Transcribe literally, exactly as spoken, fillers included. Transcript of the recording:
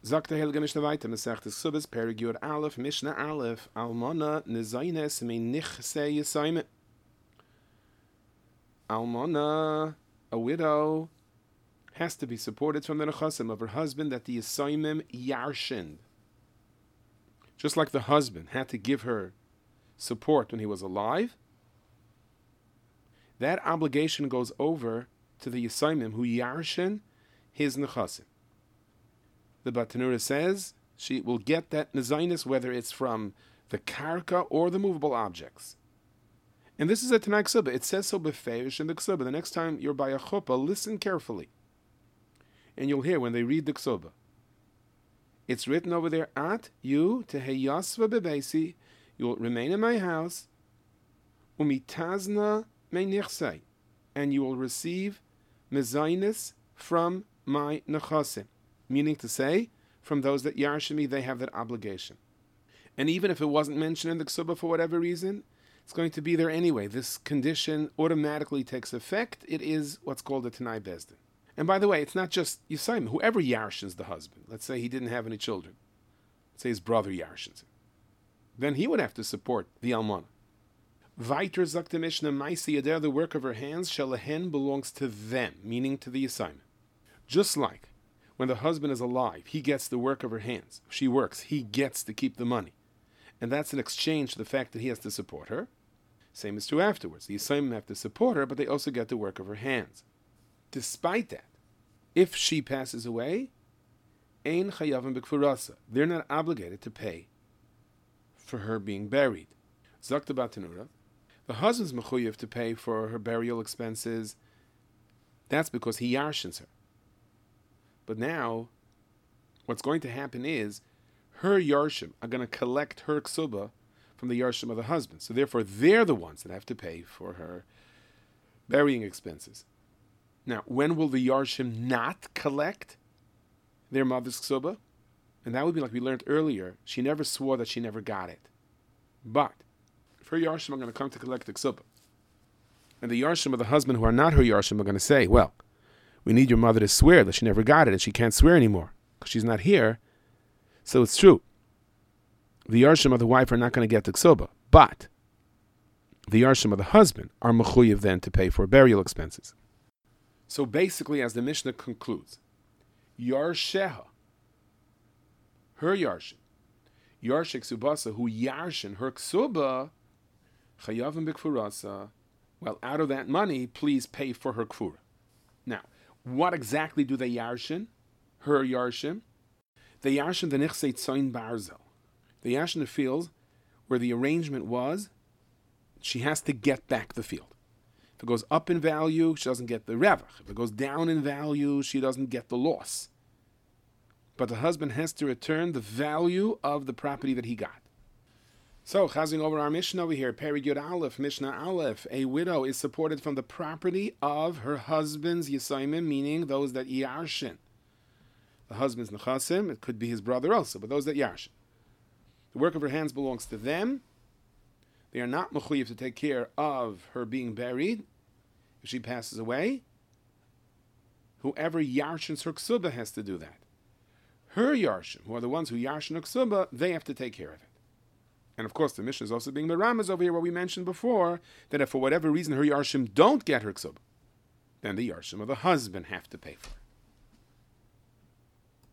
Sagt der Heilige Mishnah weiter, Masechtes Ksubas, Perek Yud Aleph, Mishnah Aleph, Almana nezaynes me nichse yisayme. Almana, a widow, has to be supported from the nechasim of her husband that the yisaymim yarshin. Just like the husband had to give her support when he was alive, that obligation goes over to the yisaymim who yarshin his nechasim. The Batanura says she will get that nezaynis whether it's from the karka or the movable objects. And this is a Tanai Ksuba. It says so befeish in the Ksuba. The next time you're by a chuppah, listen carefully. And you'll hear when they read the Ksuba. It's written over there, at you teheyasva bebeisi, you will remain in my house, umitazna meinichsei, and you will receive mezainis from my nechasim. Meaning to say, from those that yarshimi, they have that obligation. And even if it wasn't mentioned in the Ksuba for whatever reason, it's going to be there anyway. This condition automatically takes effect. It is what's called a Tanai Bezdin. And by the way, it's not just Yisayim. Whoever yarshins the husband, let's say he didn't have any children, let's say his brother yarshins him, then he would have to support the Almana. Weiter sagt the Mishnah, Maisi Yader, the work of her hands, Shalahen belongs to them, meaning to the Yisayim. Just like when the husband is alive, he gets the work of her hands. If she works, he gets to keep the money. And that's in exchange for the fact that he has to support her. Same is true afterwards. The Yisayim have to support her, but they also get the work of her hands. Despite that, if she passes away, Ein chayavim b'kfurasa, they're not obligated to pay for her being buried. Zakta Batanura, the husband's mechuyev to pay for her burial expenses. That's because he yarshins her. But now, what's going to happen is, her yarshim are going to collect her ksuba from the yarshim of the husband. So therefore, they're the ones that have to pay for her burying expenses. Now, when will the yarshim not collect their mother's ksuba? And that would be like we learned earlier. She never swore that she never got it. But if her yarshim are going to come to collect the ksuba, and the yarshim of the husband who are not her yarshim are going to say, well, we need your mother to swear that she never got it and she can't swear anymore because she's not here. So it's true. The yarshim of the wife are not going to get the ksuba, but the yarshim of the husband are mechuyev then to pay for burial expenses. So basically, as the Mishnah concludes, yarsheha, her yarshim, yarshik subasa, who yarshin her ksuba, chayavim b'kfurasa, well, out of that money, please pay for her kfura. Now, what exactly do they yarshin? Her yarshim? They yarshin the nichsei tzoin barzel. They yarshin the field where the arrangement was, she has to get back the field. If it goes up in value, she doesn't get the revach. If it goes down in value, she doesn't get the loss. But the husband has to return the value of the property that he got. So, chazing over our Mishnah over here, Perek Yud Aleph, Mishnah Aleph, a widow is supported from the property of her husband's Yisayimim, meaning those that yarshin. The husband's nechasim, it could be his brother also, but those that yarshin. The work of her hands belongs to them. They are not mechuyev to take care of her being buried if she passes away. Whoever yarshins her ksuba has to do that. Her yarshim, who are the ones who yarshin her ksuba, they have to take care of it. And of course, the Mishnah is also being meramas over here, what we mentioned before, that if for whatever reason her yarshim don't get her ksuba, then the yarshim of the husband have to pay for it.